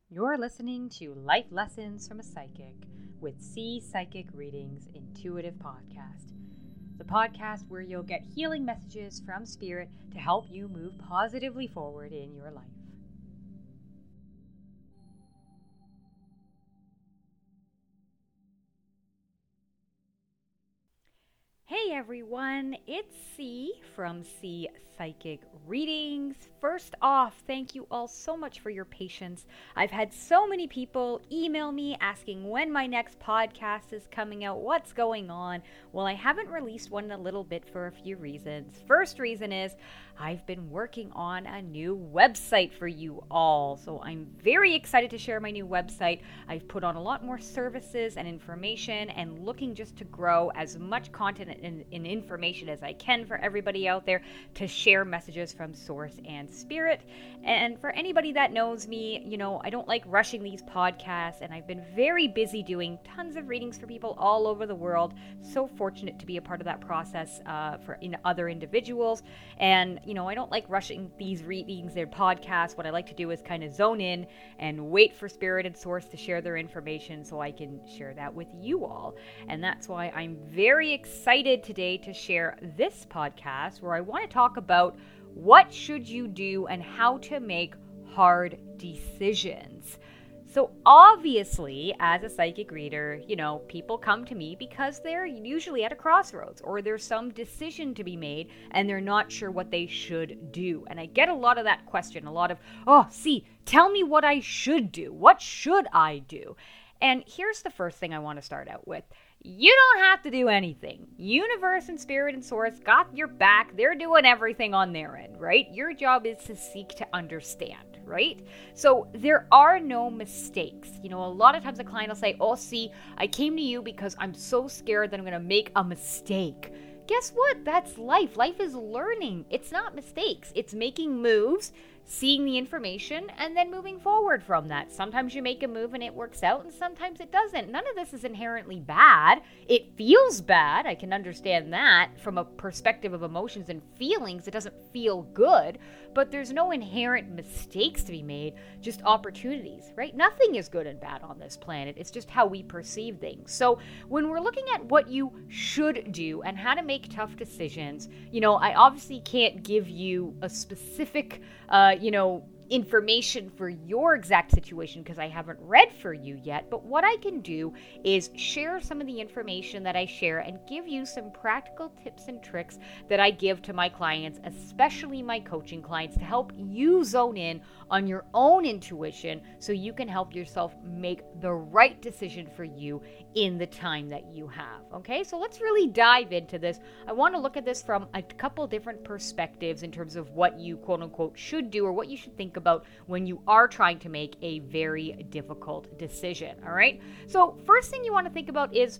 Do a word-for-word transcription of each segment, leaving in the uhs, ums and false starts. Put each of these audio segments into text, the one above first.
You're listening to Life Lessons from a Psychic with C Psychic Readings Intuitive Podcast, the podcast where you'll get healing messages from Spirit to help you move positively forward in your life. Hey everyone, it's C from C Psychic Readings. First off, thank you all so much for your patience. I've had so many people email me asking when my next podcast is coming out, what's going on. Well, I haven't released one in a little bit for a few reasons. First reason is I've been working on a new website for you all. So I'm very excited to share my new website. I've put on a lot more services and information and looking just to grow as much content and, and information as I can for everybody out there to share messages from Source and Spirit. And for anybody that knows me, you know, I don't like rushing these podcasts, and I've been very busy doing tons of readings for people all over the world. So fortunate to be a part of that process uh, for in other individuals. And, you know, I don't like rushing these readings and podcasts. What I like to do is kind of zone in and wait for Spirit and Source to share their information so I can share that with you all. And that's why I'm very excited today to share this podcast where I want to talk about what should you do and how to make hard decisions. So obviously, as a psychic reader, you know, people come to me because they're usually at a crossroads or there's some decision to be made and they're not sure what they should do. And I get a lot of that question, a lot of, oh, see, tell me what I should do. What should I do? And here's the first thing I want to start out with. You don't have to do anything. Universe and Spirit and Source got your back. They're doing everything on their end, right? Your job is to seek to understand, right? So there are no mistakes. You know, a lot of times a client will say, oh, see, I came to you because I'm so scared that I'm going to make a mistake. Guess what? That's life. Life is learning. It's not mistakes. It's making moves, seeing the information, and then moving forward from that. Sometimes you make a move and it works out, and sometimes it doesn't. None of this is inherently bad. It feels bad. I can understand that from a perspective of emotions and feelings. It doesn't feel good, but there's no inherent mistakes to be made, just opportunities, right? Nothing is good and bad on this planet. It's just how we perceive things. So when we're looking at what you should do and how to make tough decisions, you know, I obviously can't give you a specific Uh, you know, information for your exact situation because I haven't read for you yet. But what I can do is share some of the information that I share and give you some practical tips and tricks that I give to my clients, especially my coaching clients, to help you zone in on your own intuition so you can help yourself make the right decision for you in the time that you have. Okay, so let's really dive into this. I want to look at this from a couple different perspectives in terms of what you quote unquote should do or what you should think about when you are trying to make a very difficult decision. All right, so first thing you want to think about is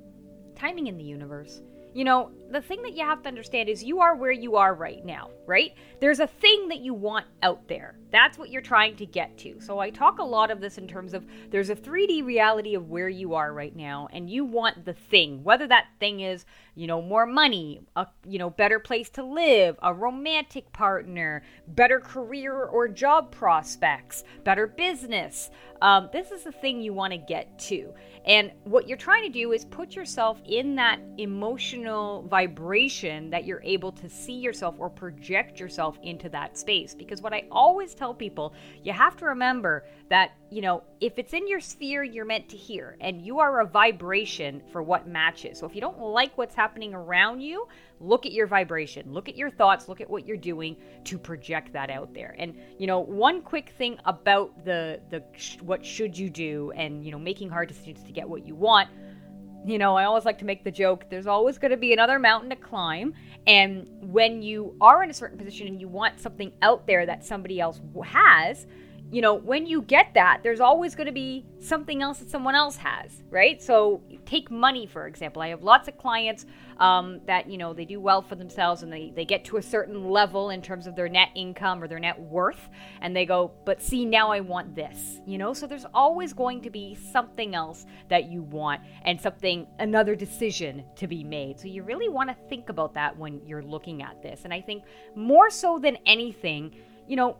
timing in the universe. You know, the thing that you have to understand is you are where you are right now, right? There's a thing that you want out there. That's what you're trying to get to. So I talk a lot of this in terms of there's a three D reality of where you are right now, and you want the thing, whether that thing is, you know, more money, a, you know, better place to live, a romantic partner, better career or job prospects, better business. Um, this is the thing you want to get to. And what you're trying to do is put yourself in that emotional vibration that you're able to see yourself or project yourself into that space. Because what I always tell people, you have to remember that, you know, if it's in your sphere, you're meant to hear, and you are a vibration for what matches. So if you don't like what's happening around you, look at your vibration, look at your thoughts, look at what you're doing to project that out there. And, you know, one quick thing about the, the, what should you do and, you know, making hard decisions to get what you want. You know, I always like to make the joke, there's always going to be another mountain to climb. And when you are in a certain position and you want something out there that somebody else has, you know, when you get that, there's always going to be something else that someone else has, right? So take money, for example. I have lots of clients um, that, you know, they do well for themselves and they, they get to a certain level in terms of their net income or their net worth. And they go, but see, now I want this, you know? So there's always going to be something else that you want and something, another decision to be made. So you really want to think about that when you're looking at this. And I think more so than anything, you know,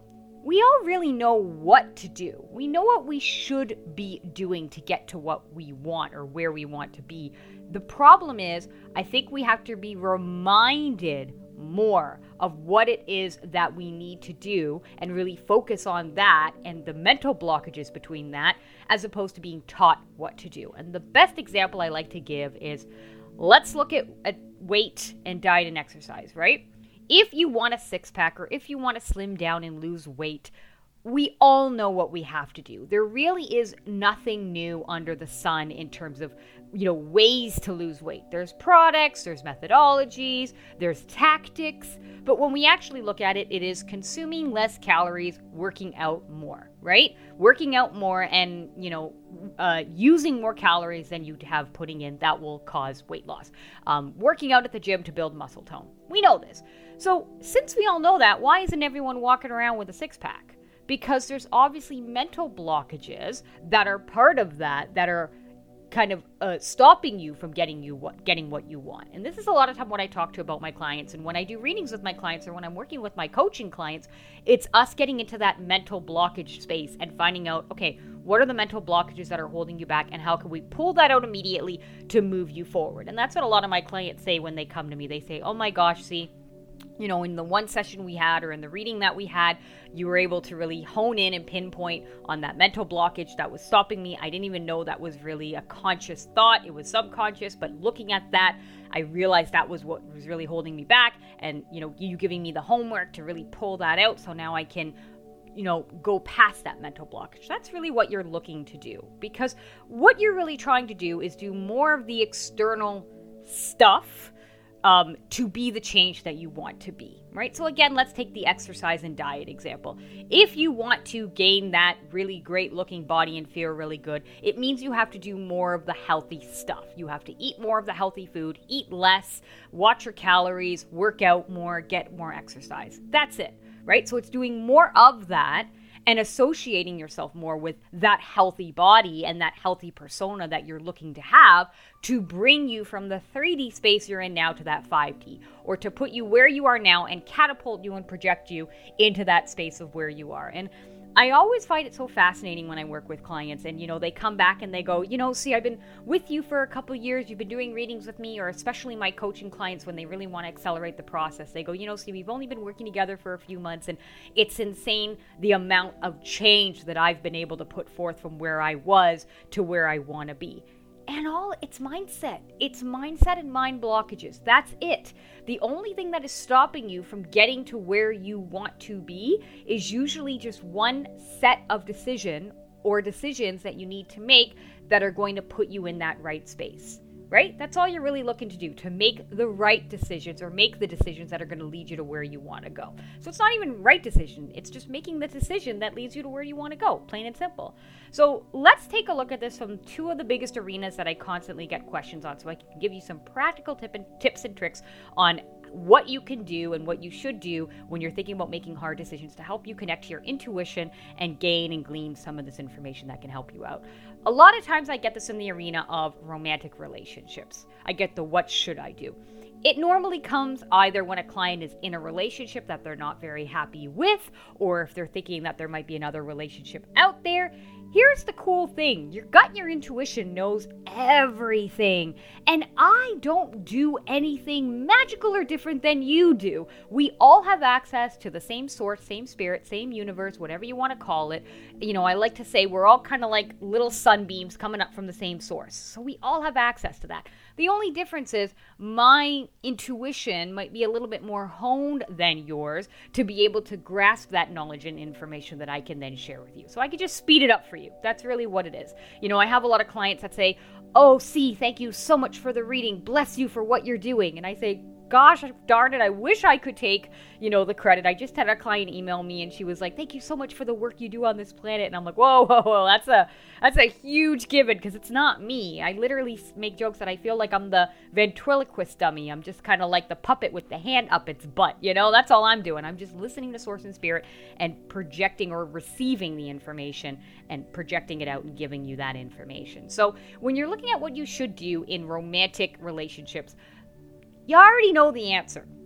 we all really know what to do. We know what we should be doing to get to what we want or where we want to be. The problem is, I think we have to be reminded more of what it is that we need to do and really focus on that and the mental blockages between that, as opposed to being taught what to do. And the best example I like to give is, let's look at, at weight and diet and exercise, right? If you want a six-pack or if you want to slim down and lose weight, we all know what we have to do. There really is nothing new under the sun in terms of, you know, ways to lose weight. There's products, there's methodologies, there's tactics, but when we actually look at it, it is consuming less calories, working out more, right? Working out more and, you know, uh, using more calories than you'd have putting in, that will cause weight loss. Um, working out at the gym to build muscle tone. We know this. So since we all know that, why isn't everyone walking around with a six-pack? Because there's obviously mental blockages that are part of that, that are kind of uh, stopping you from getting you what getting what you want. And this is a lot of time what I talk to about my clients, and when I do readings with my clients or when I'm working with my coaching clients, it's us getting into that mental blockage space and finding out, okay, what are the mental blockages that are holding you back and how can we pull that out immediately to move you forward? And that's what a lot of my clients say when they come to me. They say, oh my gosh, see, you know, in the one session we had or in the reading that we had, you were able to really hone in and pinpoint on that mental blockage that was stopping me. I didn't even know that was really a conscious thought. It was subconscious, but looking at that, I realized that was what was really holding me back. And, you know, you giving me the homework to really pull that out so now I can, you know, go past that mental blockage. That's really what you're looking to do, because what you're really trying to do is do more of the external stuff Um, to be the change that you want to be, right? So again, let's take the exercise and diet example. If you want to gain that really great looking body and feel really good, it means you have to do more of the healthy stuff. You have to eat more of the healthy food, eat less, watch your calories, work out more, get more exercise. That's it, right? So it's doing more of that and associating yourself more with that healthy body and that healthy persona that you're looking to have to bring you from the three D space you're in now to that five D, or to put you where you are now and catapult you and project you into that space of where you are. And I always find it so fascinating when I work with clients and, you know, they come back and they go, you know, see, I've been with you for a couple of years. You've been doing readings with me, or especially my coaching clients when they really want to accelerate the process. They go, you know, see, we've only been working together for a few months and it's insane the amount of change that I've been able to put forth from where I was to where I want to be. And all, it's mindset. It's mindset and mind blockages. That's it. The only thing that is stopping you from getting to where you want to be is usually just one set of decision or decisions that you need to make that are going to put you in that right space, right? That's all you're really looking to do, to make the right decisions or make the decisions that are going to lead you to where you want to go. So it's not even right decision. It's just making the decision that leads you to where you want to go, plain and simple. So let's take a look at this from two of the biggest arenas that I constantly get questions on, so I can give you some practical tip and tips and tricks on what you can do and what you should do when you're thinking about making hard decisions to help you connect to your intuition and gain and glean some of this information that can help you out. A lot of times I get this in the arena of romantic relationships. I get the what should I do? It normally comes either when a client is in a relationship that they're not very happy with, or if they're thinking that there might be another relationship out there. Here's the cool thing. Your gut and your intuition knows everything. And I don't do anything magical or different than you do. We all have access to the same source, same spirit, same universe, whatever you want to call it. You know, I like to say we're all kind of like little sunbeams coming up from the same source. So we all have access to that. The only difference is my intuition might be a little bit more honed than yours to be able to grasp that knowledge and information that I can then share with you. So I could just speed it up for you. That's really what it is. You know, I have a lot of clients that say, oh, C, thank you so much for the reading. Bless you for what you're doing. And I say, gosh darn it, I wish I could take, you know, the credit. I just had a client email me and she was like, thank you so much for the work you do on this planet. And I'm like, whoa, whoa, whoa, that's a that's a huge given, because it's not me. I literally make jokes that I feel like I'm the ventriloquist dummy. I'm just kind of like the puppet with the hand up its butt. You know, that's all I'm doing. I'm just listening to Source and Spirit and projecting or receiving the information and projecting it out and giving you that information. So when you're looking at what you should do in romantic relationships, you already know the answer.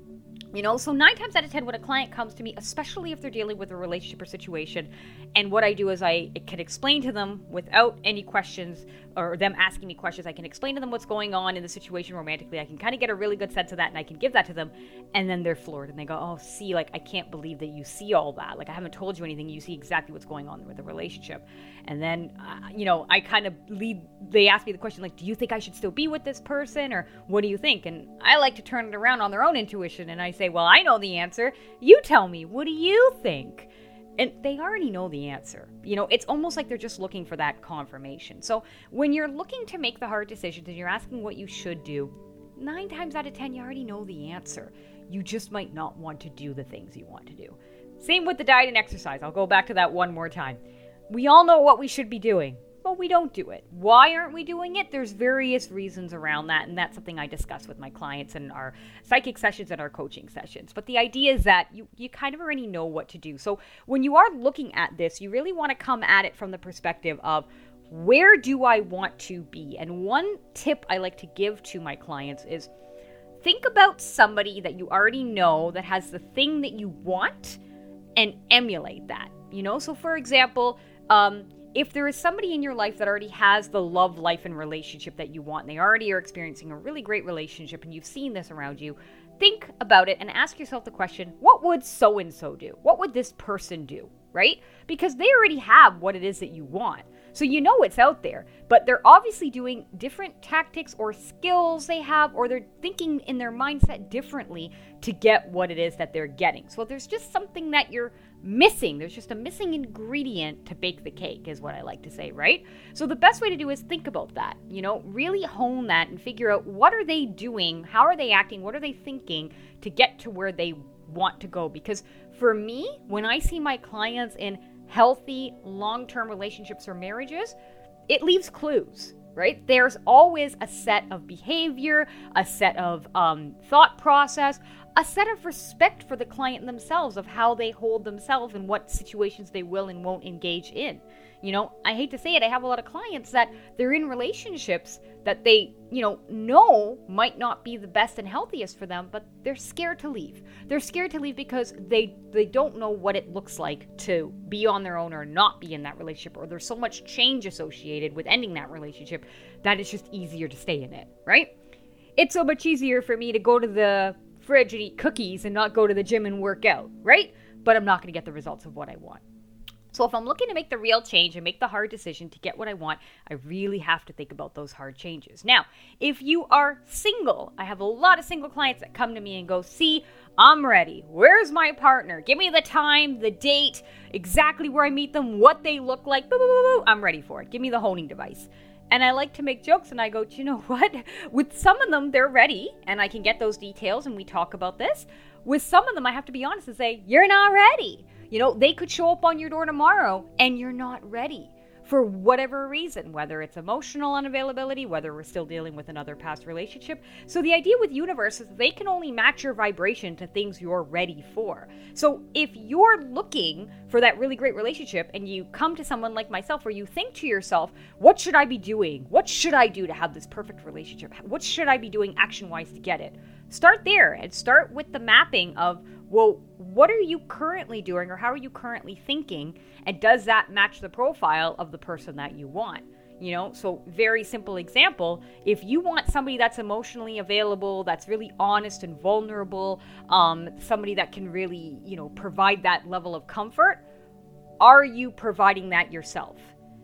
You know, so nine times out of ten, when a client comes to me, especially if they're dealing with a relationship or situation, and what I do is I can explain to them without any questions or them asking me questions, I can explain to them what's going on in the situation romantically. I can kind of get a really good sense of that, and I can give that to them, and then they're floored, and they go, oh, see, like, I can't believe that you see all that. Like, I haven't told you anything. You see exactly what's going on with the relationship. And then, uh, you know, I kind of lead, they ask me the question, like, do you think I should still be with this person, or what do you think? And I like to turn it around on their own intuition, and I say, well, I know the answer. You tell me, what do you think? And they already know the answer. You know, it's almost like they're just looking for that confirmation. So when you're looking to make the hard decisions and you're asking what you should do, nine times out of ten, you already know the answer. You just might not want to do the things you want to do. Same with the diet and exercise. I'll go back to that one more time. We all know what we should be doing, but we don't do it. Why aren't we doing it? There's various reasons around that, and that's something I discuss with my clients in our psychic sessions and our coaching sessions. But the idea is that you, you kind of already know what to do. So when you are looking at this, you really want to come at it from the perspective of, where do I want to be? And one tip I like to give to my clients is, think about somebody that you already know that has the thing that you want and emulate that. You know, so for example, um, if there is somebody in your life that already has the love life and relationship that you want, and they already are experiencing a really great relationship, and you've seen this around you, think about it and ask yourself the question, what would so-and-so do? What would this person do, right? Because they already have what it is that you want. So you know it's out there, but they're obviously doing different tactics or skills they have, or they're thinking in their mindset differently to get what it is that they're getting. So there's just something that you're missing. There's just a missing ingredient to bake the cake, is what I like to say, right? So the best way to do is think about that, you know, really hone that and figure out, what are they doing? How are they acting? What are they thinking to get to where they want to go? Because for me, when I see my clients in healthy long-term relationships or marriages, it leaves clues, right? There's always a set of behavior, a set of um, thought process, a set of respect for the client themselves, of how they hold themselves and what situations they will and won't engage in. You know, I hate to say it, I have a lot of clients that they're in relationships that they, you know, know might not be the best and healthiest for them, but they're scared to leave. They're scared to leave because they they don't know what it looks like to be on their own or not be in that relationship, or there's so much change associated with ending that relationship that it's just easier to stay in it, right? It's so much easier for me to go to the fridge and eat cookies and not go to the gym and work out, right? But I'm not going to get the results of what I want. So if I'm looking to make the real change and make the hard decision to get what I want, I really have to think about those hard changes. Now, if you are single, I have a lot of single clients that come to me and go, see, I'm ready. Where's my partner? Give me the time, the date, exactly where I meet them, what they look like. Boo, boo, boo, boo. I'm ready for it. Give me the honing device. And I like to make jokes, and I go, do you know what? With some of them, they're ready, and I can get those details, and we talk about this. With some of them, I have to be honest and say, you're not ready. You know, they could show up on your door tomorrow, and you're not ready for whatever reason, whether it's emotional unavailability, whether we're still dealing with another past relationship. So the idea with universe is they can only match your vibration to things you're ready for. So if you're looking for that really great relationship and you come to someone like myself where you think to yourself, what should I be doing? What should I do to have this perfect relationship? What should I be doing action-wise to get it? Start there and start with the mapping of, well, what are you currently doing, or how are you currently thinking? And does that match the profile of the person that you want? You know, so very simple example, if you want somebody that's emotionally available, that's really honest and vulnerable, um, somebody that can really, you know, provide that level of comfort, are you providing that yourself?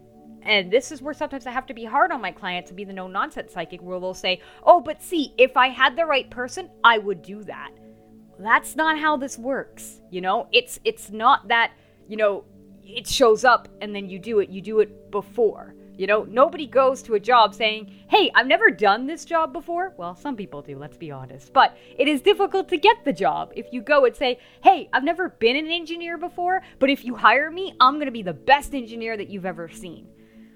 And this is where sometimes I have to be hard on my clients and be the no-nonsense psychic, where they'll say, oh, but see, if I had the right person, I would do that. That's not how this works. You know, it's it's not that, you know, it shows up and then you do it. You do it before. You know, nobody goes to a job saying, hey, I've never done this job before. Well, some people do, let's be honest. But it is difficult to get the job if you go and say, hey, I've never been an engineer before, but if you hire me, I'm going to be the best engineer that you've ever seen.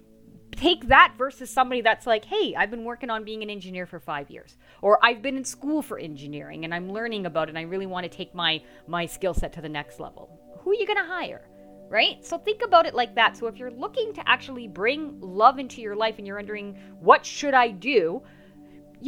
Take that versus somebody that's like, hey, I've been working on being an engineer for five years. Or I've been in school for engineering and I'm learning about it and I really want to take my, my skill set to the next level. Who are you going to hire? Right? So think about it like that. So if you're looking to actually bring love into your life and you're wondering, what should I do? You know,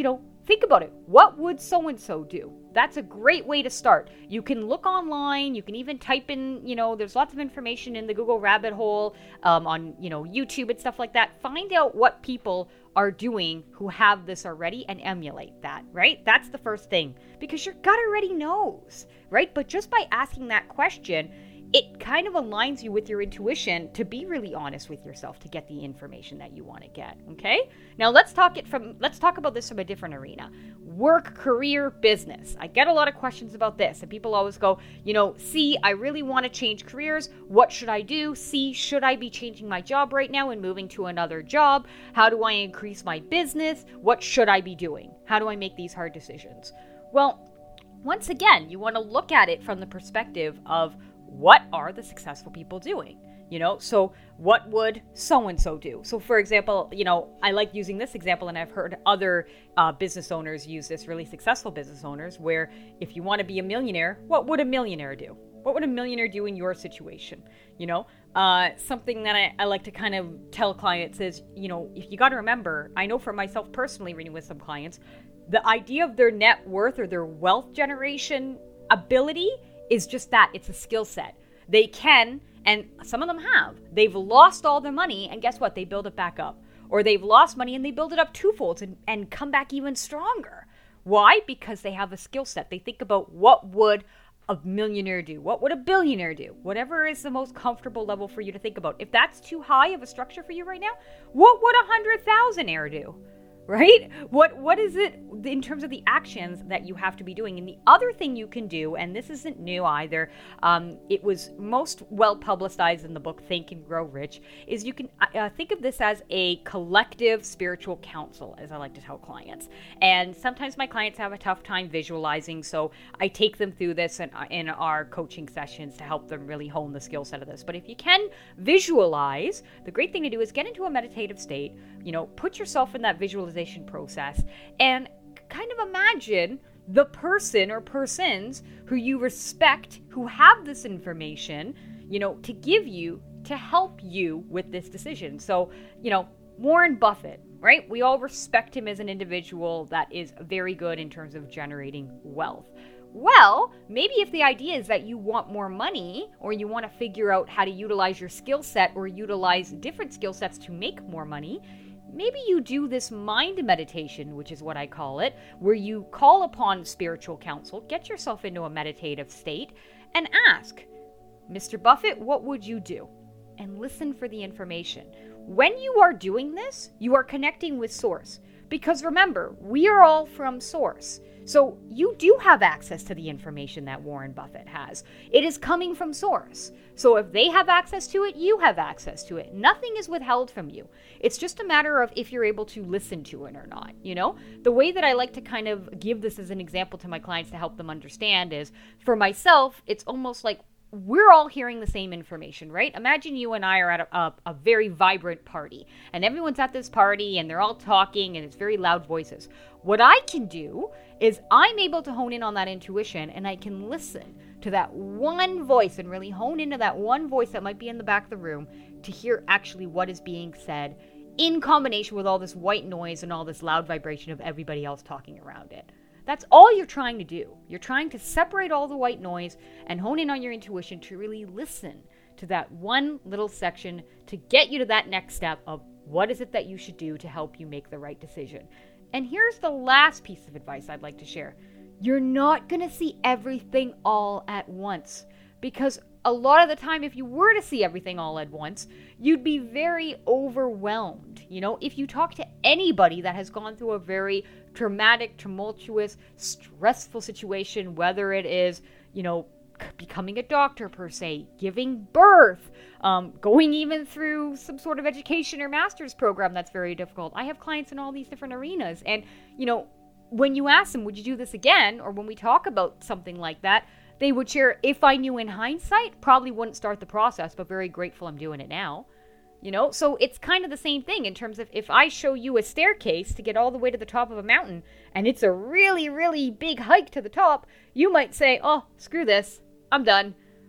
think about it. What would so-and-so do? That's a great way to start. You can look online. You can even type in, you know, there's lots of information in the Google rabbit hole, um, on, you know, YouTube and stuff like that. Find out what people are doing who have this already and emulate that, right? That's the first thing, because your gut already knows, right? But just by asking that question, it kind of aligns you with your intuition to be really honest with yourself to get the information that you want to get, okay? Now let's talk it from let's talk about this from a different arena. Work, career, business. I get a lot of questions about this, and people always go, you know, C, I really want to change careers. What should I do? C, should I be changing my job right now and moving to another job? How do I increase my business? What should I be doing? How do I make these hard decisions? Well, once again, you want to look at it from the perspective of what are the successful people doing? You know, so what would so-and-so do? So for example, you know, I like using this example, and I've heard other uh, business owners use this, really successful business owners, where if you want to be a millionaire, what would a millionaire do? What would a millionaire do in your situation? You know, uh, something that I, I like to kind of tell clients is, you know, if you got to remember, I know for myself personally, reading with some clients, the idea of their net worth or their wealth generation ability is just that. It's a skill set. They can, and some of them have, they've lost all their money, and guess what? They build it back up. Or they've lost money and they build it up twofold and, and come back even stronger. Why? Because they have a skill set. They think about what would a millionaire do? What would a billionaire do? Whatever is the most comfortable level for you to think about. If that's too high of a structure for you right now, what would a hundred thousandaire do? Right? What What is it in terms of the actions that you have to be doing? And the other thing you can do, and this isn't new either, um, it was most well publicized in the book Think and Grow Rich, is you can uh, think of this as a collective spiritual council, as I like to tell clients. And sometimes my clients have a tough time visualizing, so I take them through this in, in our coaching sessions to help them really hone the skill set of this. But if you can visualize, the great thing to do is get into a meditative state, you know, put yourself in that visualization process and kind of imagine the person or persons who you respect who have this information, you know, to give you, to help you with this decision. So, you know, Warren Buffett, right? We all respect him as an individual that is very good in terms of generating wealth. Well, maybe if the idea is that you want more money, or you want to figure out how to utilize your skill set or utilize different skill sets to make more money, maybe you do this mind meditation, which is what I call it, where you call upon spiritual counsel, get yourself into a meditative state, and ask, Mister Buffett, what would you do? And listen for the information. When you are doing this, you are connecting with Source. Because remember, we are all from Source. So you do have access to the information that Warren Buffett has. It is coming from Source. So if they have access to it, you have access to it. Nothing is withheld from you. It's just a matter of if you're able to listen to it or not, you know? The way that I like to kind of give this as an example to my clients to help them understand is, for myself, it's almost like we're all hearing the same information, right? Imagine you and I are at a, a, a very vibrant party, and everyone's at this party, and they're all talking, and it's very loud voices. What I can do is I'm able to hone in on that intuition, and I can listen to that one voice and really hone into that one voice that might be in the back of the room to hear actually what is being said in combination with all this white noise and all this loud vibration of everybody else talking around it. That's all you're trying to do. You're trying to separate all the white noise and hone in on your intuition to really listen to that one little section to get you to that next step of what is it that you should do to help you make the right decision. And here's the last piece of advice I'd like to share. You're not going to see everything all at once, because a lot of the time, if you were to see everything all at once, you'd be very overwhelmed. You know, if you talk to anybody that has gone through a very traumatic, tumultuous, stressful situation, whether it is, you know, becoming a doctor per se, giving birth, um, going even through some sort of education or master's program that's very difficult. I have clients in all these different arenas. And, you know, when you ask them, would you do this again? Or when we talk about something like that, they would share, if I knew in hindsight, probably wouldn't start the process, but very grateful I'm doing it now. You know, so it's kind of the same thing in terms of if I show you a staircase to get all the way to the top of a mountain, and it's a really, really big hike to the top, you might say, oh, screw this, I'm done.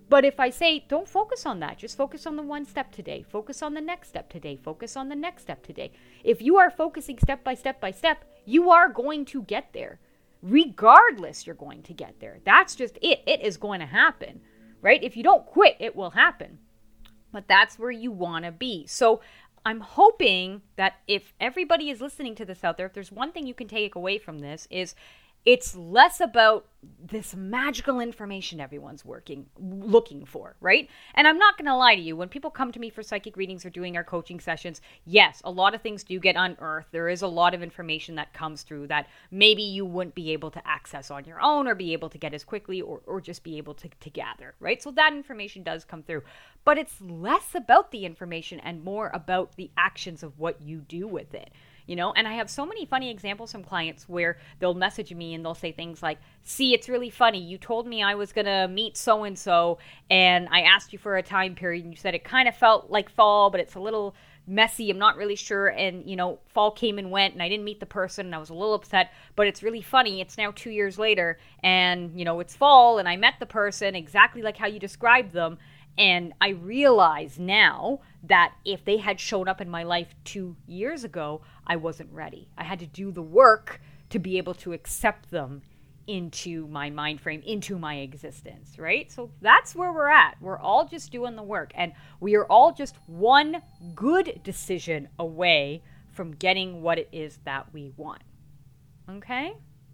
But if I say, don't focus on that, just focus on the one step today, focus on the next step today, focus on the next step today. If you are focusing step by step by step, you are going to get there. Regardless, you're going to get there. That's just it. It is going to happen, right? If you don't quit, it will happen. But that's where you want to be. So I'm hoping that if everybody is listening to this out there, if there's one thing you can take away from this, is it's less about this magical information everyone's working, looking for, right? And I'm not going to lie to you. When people come to me for psychic readings or doing our coaching sessions, yes, a lot of things do get unearthed. There is a lot of information that comes through that maybe you wouldn't be able to access on your own or be able to get as quickly or, or just be able to, to gather, right? So that information does come through. But it's less about the information and more about the actions of what you do with it. You know, and I have so many funny examples from clients where they'll message me and they'll say things like, see, it's really funny. You told me I was going to meet so-and-so and I asked you for a time period and you said it kind of felt like fall, but it's a little messy. I'm not really sure. And, you know, fall came and went and I didn't meet the person and I was a little upset, but it's really funny. It's now two years later and, you know, it's fall and I met the person exactly like how you described them. And I realize now that if they had shown up in my life two years ago, I wasn't ready. I had to do the work to be able to accept them into my mind frame, into my existence, right? So that's where we're at. We're all just doing the work. And we are all just one good decision away from getting what it is that we want. Okay?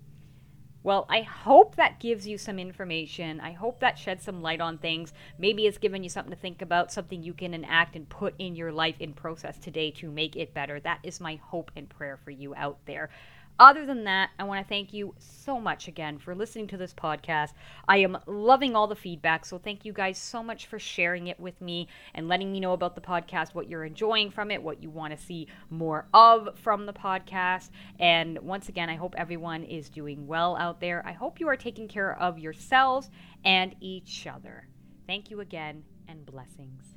Well, I hope that gives you some information. I hope that sheds some light on things. Maybe it's given you something to think about, something you can enact and put in your life in process today to make it better. That is my hope and prayer for you out there. Other than that, I want to thank you so much again for listening to this podcast. I am loving all the feedback, so thank you guys so much for sharing it with me and letting me know about the podcast, what you're enjoying from it, what you want to see more of from the podcast. And once again, I hope everyone is doing well out there. I hope you are taking care of yourselves and each other. Thank you again, and blessings.